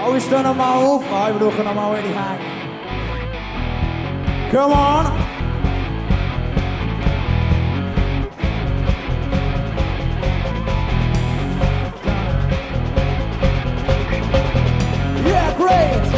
Oh, we stehen nochmal auf. Ah, wir brauchen nochmal die Hänge. Come on. Yeah, great.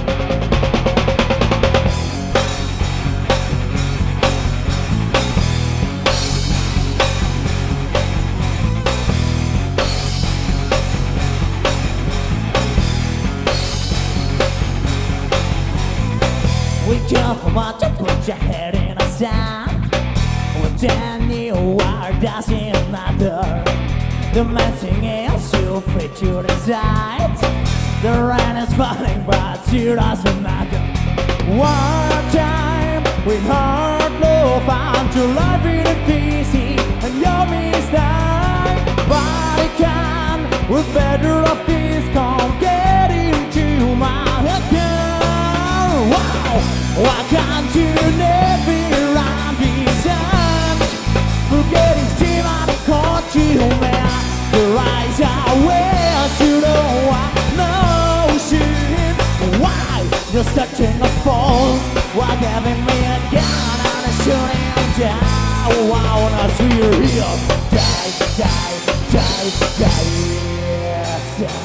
We just want to put your head in the sand. Then you are doesn't matter. The main thing is you free to decide. The rain is falling but you doesn't matter. One time we heard love and your life in easy and your mistake. But it can, we're better off this. Come get into my account. Wow, why can't you never run this end? Forget his team and caught you, man. Your eyes are where you don't want no shit. Why? You're touching a phone. Why giving me a gun and a shooting down? I wanna see you here. Die, die, die, die, yes.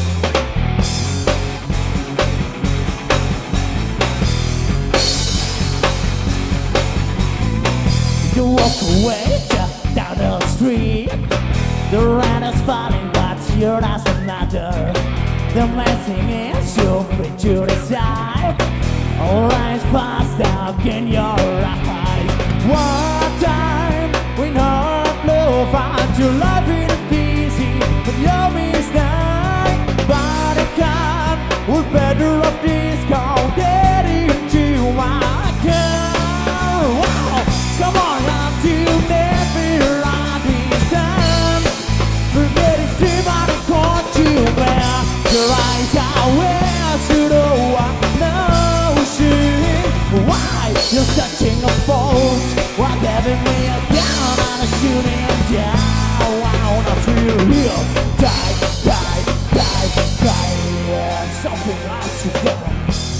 You walk away down the street. The rain is falling but you doesn't matter. The main thing is you're free to decide. All eyes passed up in your eyes. One time we heard love and your life in easy but your mistake. But it can, we're better off this. Come get into my account. Wow, come on, now you never understand. Forget it, team, I caught you where your eyes are where you don't want no shit. Why? You're searching a fault. Why giving me a gun and a shooting down? I wanna feel here. Die, die, die, die. Yeah, something else you got.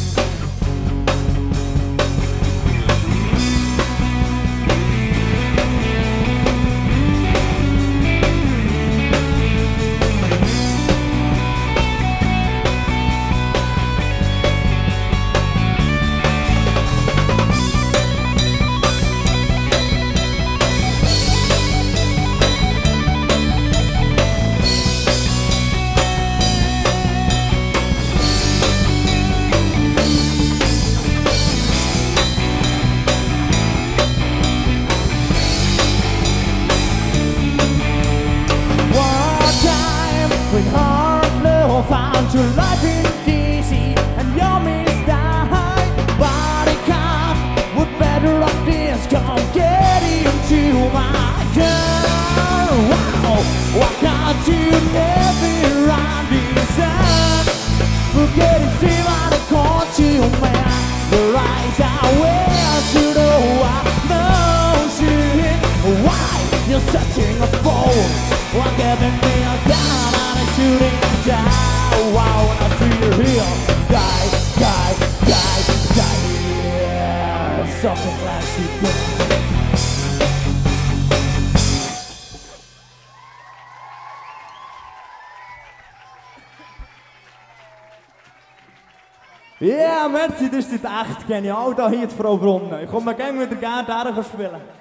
With hard love, found your life in easy and your mistake. But it can't, we're better off this. Come get into my car. Wow, why can't you never understand? Forget it, team, I caught you, man. Your eyes are where you know I know shit. Why? You're searching a fool. Why giving me a gun and a shooting down? Wow, when I see you here, die, die, die, die. Yeah, something like you got. Ja, merci, das ist echt genial hier, Frau Brunnen. Ich komme gerne wieder gerne spielen.